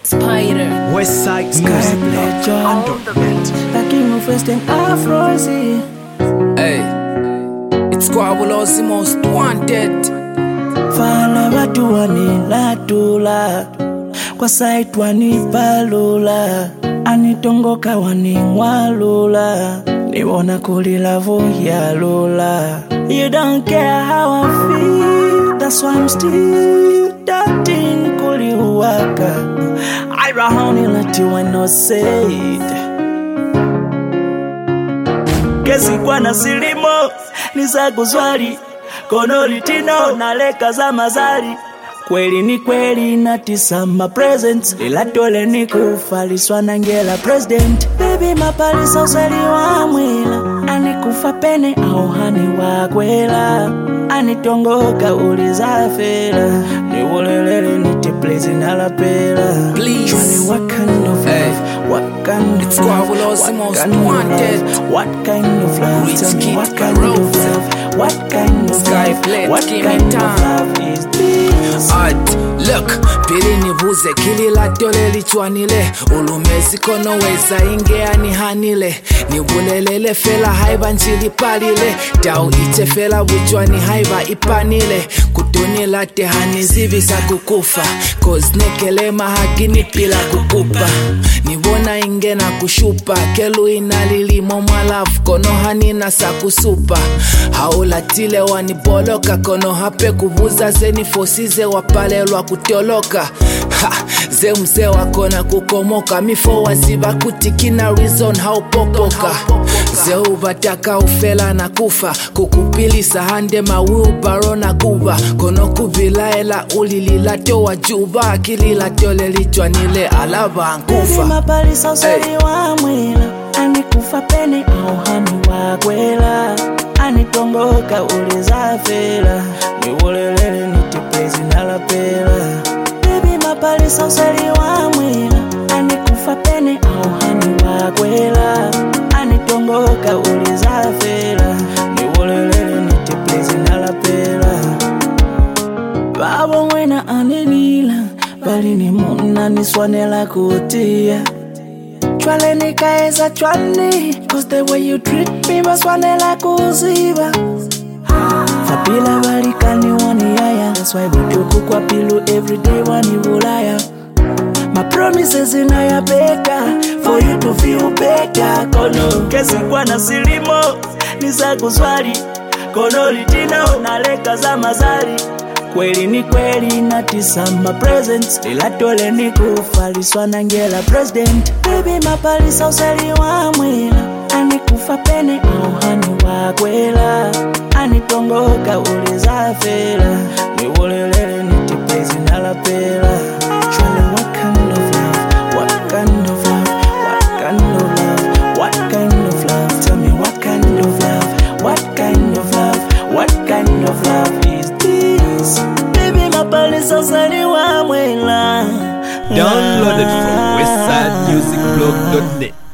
Spider Westside Music The king of Western Afro. Hey, it's Squabulo's most wanted. Fala watu wanilatula kwa site wanipalula anitongoka waningwalula niwona kulila vuya lula. You don't care how I feel, that's why I'm still dating kuliwaka. I rahoni lati wano said kesi kwa na silimo nizaguzwali kono litino naleka za mazari. Kweli ni kweli natisa ma presents ila tole ni kufa liswa nangela president. Baby mapalisa usali wa mwila anikufa pene au hani wakwela anitongoka uliza fela ni wolelele niti place nalapela. Please what kind of love, what kind it's of love, Squabulo's most wanted. what kind of love, Rich tell me Kid what kind of love, what kind of Skyplate, love, what give me kind of time. love is this? Look, pili nivuze kilila tole lichwanile ulumezi kono weza ingea ni hanile nibulelele fela haiba njili palile dao iche fela wujwani haiba ipanile kutunila tehani zivisa kukufa koznekele mahakini pila kukupa nibona ingena kushupa kelu inalilimo mwalafu kono hanina sakusupa haulatile waniboloka kono hape kubuza zeni fosize wapalelwa kutioloka ze mse wakona kukomoka mifo waziba kutikina reason haupokoka ze ubataka ufela na kufa kukupilisa hande mawiubaro na kuba kono kubilaela ulililato wa juba akililato lelichwa nile alaba nkufa. Mapalisa usali wa mwila anikufa pene au hani wakwela anitongoka uliza fela ni wolelele niti place nalapela. Baby mapalisa usali wa mwila anikufa pene au hani wakwela anitongoka uliza fela ni wolelele niti place nalapela. Babo wena anenila bali ni muna niswanela kutia chwale nikaeza chwani cause the way you treat me baswanela kuziba fapila balikani wani yaya that's why bujuku kwa pilu everyday wani bulaya. My promises inaya beka for you to feel better kono kesi kwa na silimo nizaguzwali kono litino naleka za mazari. Kweli ni kweli natisa ma presents ila tole ni kufa liswa nangela president. Baby mapalisa usali wa mwila anikufa pene au hani wakwela anitongoka uliza fela ni wolelele niti place nalapela. Chwale what kind of love, what kind of love, what kind of love, what kind of love, tell me what kind of love, what kind of love, what kind of love is this? Baby mapalisa usali wa mwela. Downloaded from westsidemusicblog.net.